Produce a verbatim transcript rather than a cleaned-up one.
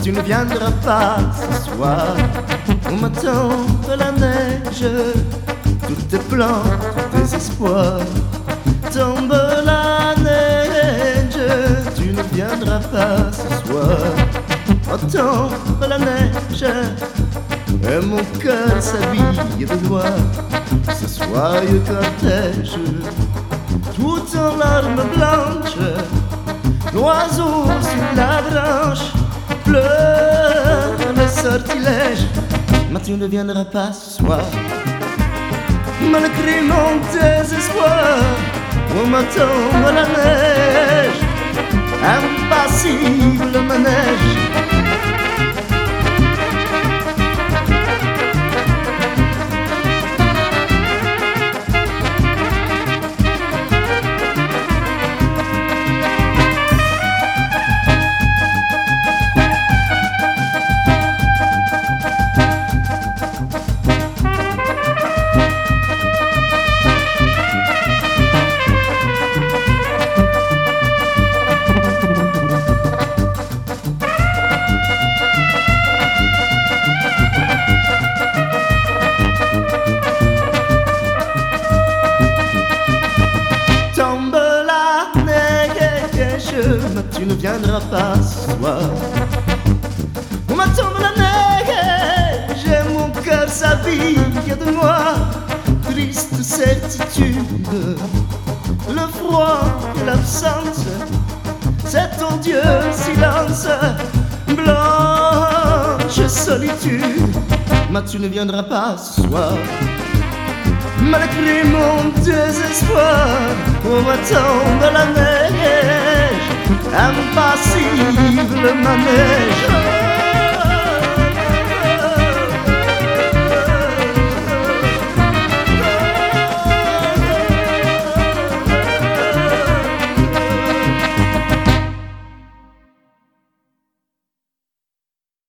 tu ne viendras pas ce soir. Au matin de la neige, tout est blanc, tout désespoir. Tombe la neige, tu ne viendras pas ce soir. Oh, tombe la neige, et mon cœur s'habille de noir. Ce soyeux cortège, tout en larmes blanches, l'oiseau sur la branche pleure le sortilège. Mais tu ne viendras pas ce soir, malgré mon désespoir. Au matin de la neige, impassible manège. Mais tu ne viendras pas ce soir. Au matin de la neige, mon cœur s'habille de noir. Triste certitude, le froid et l'absence, cet odieux silence, blanche solitude. Mais tu ne viendras pas ce soir, malgré mon désespoir. Au matin de la neige, impassible manège.